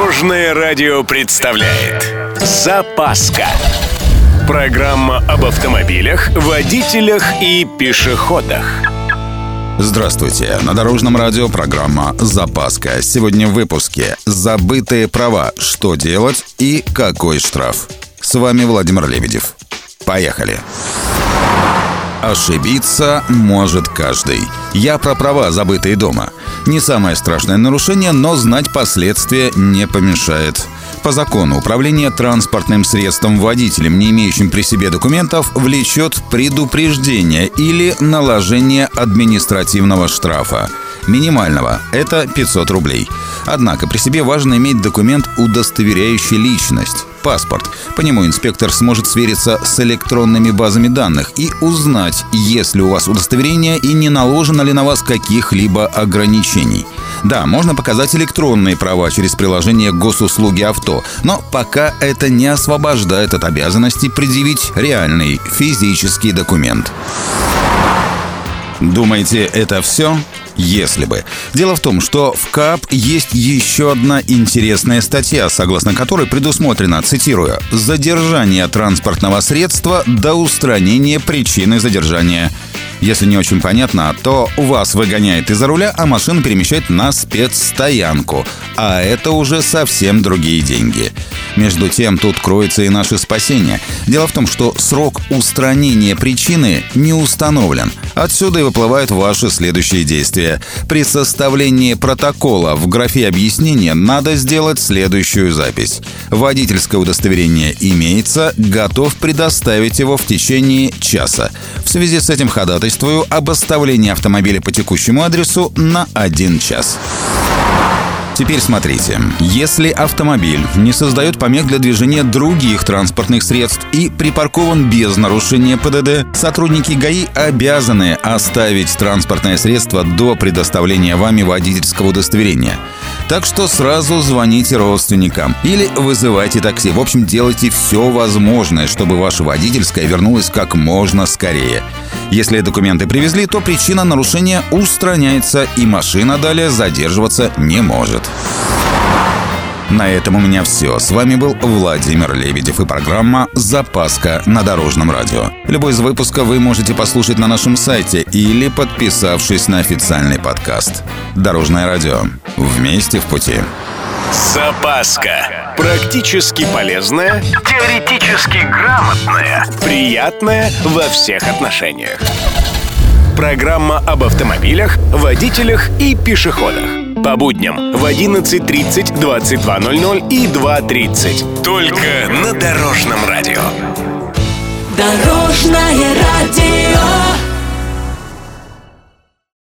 Дорожное радио представляет «Запаска». Программа об автомобилях, водителях и пешеходах. Здравствуйте! На Дорожном радио программа «Запаска». Сегодня в выпуске «Забытые права. Что делать и какой штраф?». С вами Владимир Лебедев. Поехали! Ошибиться может каждый. Я про права, забытые дома. Не самое страшное нарушение, но знать последствия не помешает. По закону, управление транспортным средством водителем, не имеющим при себе документов, влечет предупреждение или наложение административного штрафа. Минимального – это 500 рублей. Однако при себе важно иметь документ, удостоверяющий личность. Паспорт. По нему инспектор сможет свериться с электронными базами данных и узнать, есть ли у вас удостоверение и не наложено ли на вас каких-либо ограничений. Да, можно показать электронные права через приложение госуслуги авто, но пока это не освобождает от обязанности предъявить реальный физический документ. Думаете, это все? Если бы. Дело в том, что в КАП есть еще одна интересная статья, согласно которой предусмотрено, цитирую, «задержание транспортного средства до устранения причины задержания». Если не очень понятно, то вас выгоняет из-за руля, а машину перемещает на спецстоянку. А это уже совсем другие деньги. Между тем, тут кроется и наше спасение. Дело в том, что срок устранения причины не установлен. Отсюда и выплывают ваши следующие действия. При составлении протокола в графе объяснения надо сделать следующую запись. Водительское удостоверение имеется, готов предоставить его в течение часа. В связи с этим ходатайствую об оставлении автомобиля по текущему адресу на 1 час. Теперь смотрите. Если автомобиль не создает помех для движения других транспортных средств и припаркован без нарушения ПДД, сотрудники ГАИ обязаны оставить транспортное средство до предоставления вами водительского удостоверения. Так что сразу звоните родственникам или вызывайте такси. В общем, делайте все возможное, чтобы ваше водительское вернулось как можно скорее. Если документы привезли, то причина нарушения устраняется, и машина далее задерживаться не может. На этом у меня все. С вами был Владимир Лебедев и программа «Запаска» на Дорожном радио. Любой из выпусков вы можете послушать на нашем сайте или подписавшись на официальный подкаст. Дорожное радио. Вместе в пути. Запаска. Практически полезная, теоретически грамотная, приятная во всех отношениях. Программа об автомобилях, водителях и пешеходах. По будням в 11:30, 22:00 и 2:30. Только на Дорожном радио.